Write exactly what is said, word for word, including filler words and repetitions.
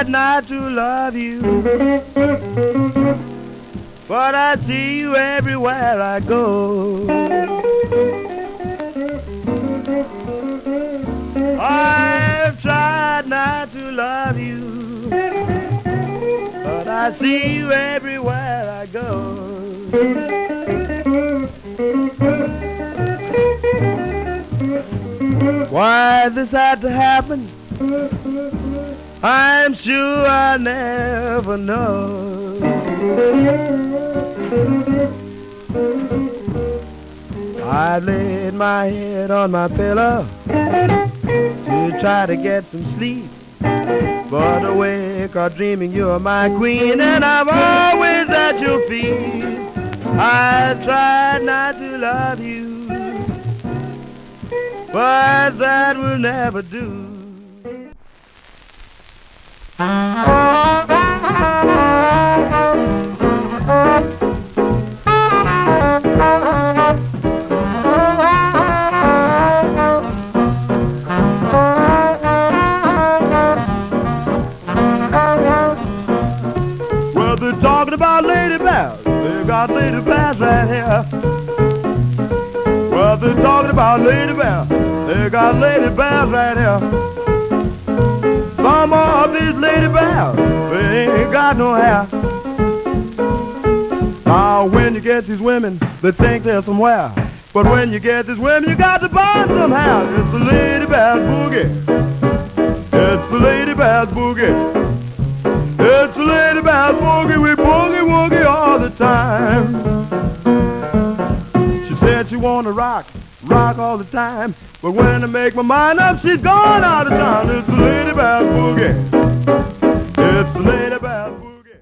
tried not to love you, but I see you everywhere I go. I've tried not to love you, but I see you everywhere I go. Why this had to happen, I'm sure I'll never know. I laid my head on my pillow to try to get some sleep, but awake or dreaming you're my queen and I'm always at your feet. I tried not to love you, but that will never do. Well, they're talking about Lady Bells. They got Lady Bells right here. Well, they're talking about Lady Bells. They got Lady Bells right here. Some of these Lady Bells, they ain't got no hair. Now, when you get these women, they think they're somewhere. But when you get these women, you got to buy somehow. It's a Lady Bells boogie. It's a Lady Bells boogie. It's a Lady Bells boogie. We boogie woogie all the time. She said she wanna rock, rock all the time. But when I make my mind up, she's gone out of town.